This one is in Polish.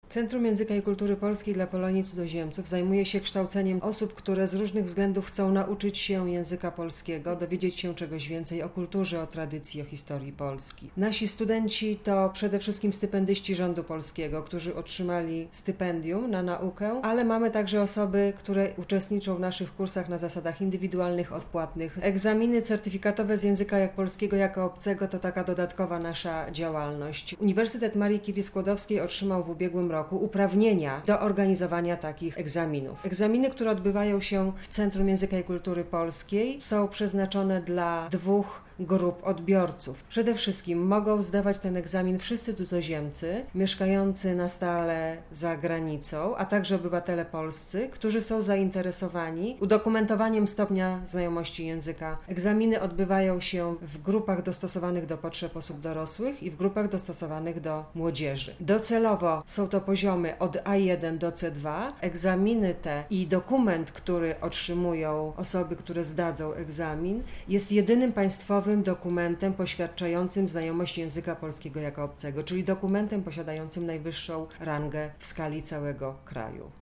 Centrum Języka i Kultury Polskiej dla Polonii Cudzoziemców zajmuje się kształceniem osób, które z różnych względów chcą nauczyć się języka polskiego, dowiedzieć się czegoś więcej o kulturze, o tradycji, o historii Polski. Nasi studenci to przede wszystkim stypendyści rządu polskiego, którzy otrzymali stypendium na naukę, ale mamy także osoby, które uczestniczą w naszych kursach na zasadach indywidualnych, odpłatnych. Egzaminy certyfikatowe z języka polskiego jako obcego to taka dodatkowa nasza działalność. Uniwersytet Marii Curie-Skłodowskiej otrzymał w ubiegłym roku uprawnienia do organizowania takich egzaminów. Egzaminy, które odbywają się w Centrum Języka i Kultury Polskiej, są przeznaczone dla dwóch grup odbiorców. Przede wszystkim mogą zdawać ten egzamin wszyscy cudzoziemcy mieszkający na stale za granicą, a także obywatele polscy, którzy są zainteresowani udokumentowaniem stopnia znajomości języka. Egzaminy odbywają się w grupach dostosowanych do potrzeb osób dorosłych i w grupach dostosowanych do młodzieży. Docelowo są to poziomy od A1 do C2. Egzaminy te i dokument, który otrzymują osoby, które zdadzą egzamin, jest jedynym państwowym dokumentem poświadczającym znajomość języka polskiego jako obcego, czyli dokumentem posiadającym najwyższą rangę w skali całego kraju.